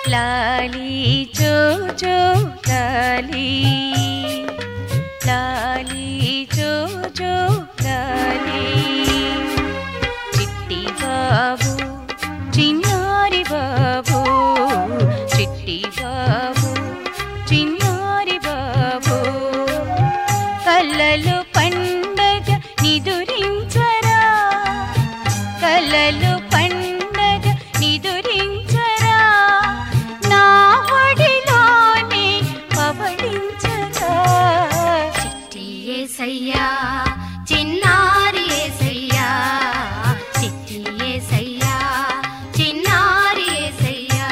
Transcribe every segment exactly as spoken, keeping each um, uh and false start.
లాలీ చో చో లాలీ, లాలీ చో చో లాలీ. చిట్టి బాబు చిన్నారి బాబు, చిట్టి బాబు చిన్నారి బాబు, కలలు పండగ నిదురించరా, కలలు పండగ నిదురించరా, నా ఒడిలోనే పవళించరా. చిట్టి యేసయ్యా చిన్నారి యేసయ్యా, చిట్టి యేసయ్యా చిన్నారి యేసయ్యా.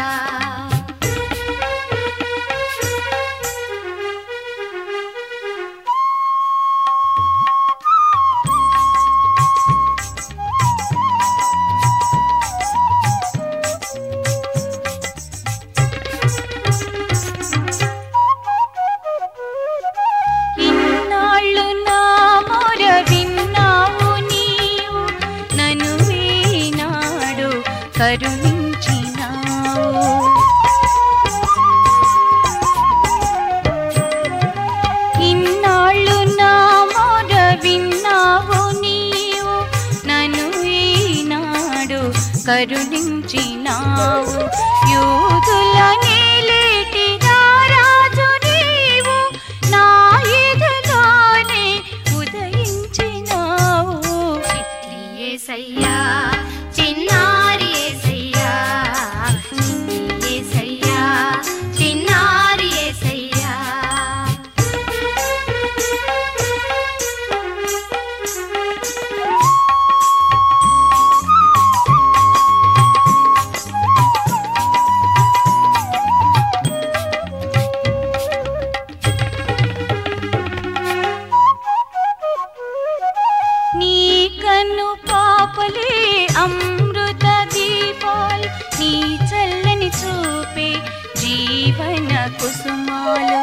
ఇన్నాళ్ళు నా మొర విన్నావు నీవు, నన్ను ఈనాడు కరుణించినావు. ఇన్నాళ్ళు నా మొర విన్నావు నీవు, నన్ను ఈనాడు కరుణించినావు. యూదుల నేలేటి రారాజు నీవు, నా ఎదలోనే ఉదయించినావు. చిట్టి యేసయ్యా చిన్నారి యేసయ్యా, చిట్టి యేసయ్యా చిన్నారి యేసయ్యా. నీ కన్ను పాపలే అమృత దీపాలు, నీ చల్లని చూపే జీవన కుసుమాలు.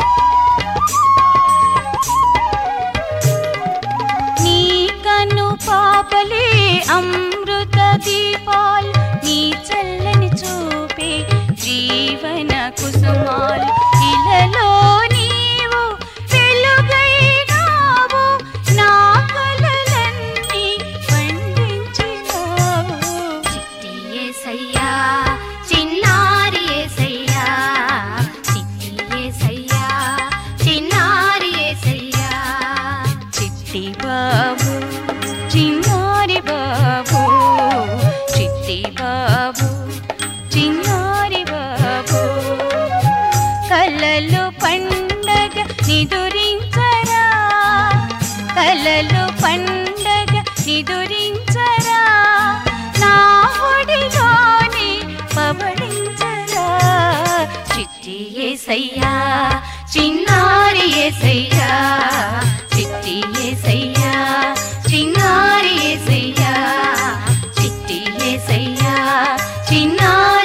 నీ కన్ను పాపలే అమృత దీపాలు, నీ చల్లని చూపే జీవన కుసుమాలు. ఇలలో నీవు వెలుగైనావు, నా కలలన్నీ పండించినావు. చిట్టి యేసయ్యా చిన్నారి యేసయ్యా, చిట్టి యేసయ్యా చిన్నారి యేసయ్యా. చిట్టి బాబు చిన్నారి బాబు, చిట్టి బాబు చిన్నారి బాబు, కలలు పండగ నిదురించరా, కలలు పండగ నిదురించరా, నా ఒడిలోనే పవళించరా. చిట్టి యేసయ్యా చిన్నారి యేసయ్యా, చిట్టి యేసయ్యా చిన్నారి యేసయ్యా, చిట్టి యేసయ్యా చిన్నారి